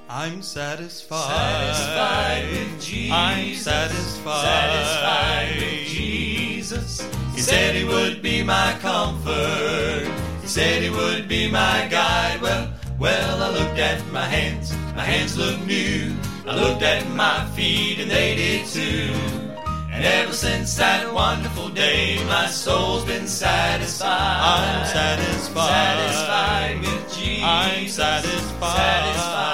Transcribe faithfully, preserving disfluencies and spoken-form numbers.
I'm satisfied. Satisfied with Jesus. I'm satisfied. Satisfied with Jesus. He said he would be my comfort. He said he would be my guide. Well, well, I looked at my hands. My hands look new. I looked at my feet and they did too. And ever since that wonderful day, my soul's been satisfied. I'm satisfied. Satisfied with Jesus. I'm satisfied. Satisfied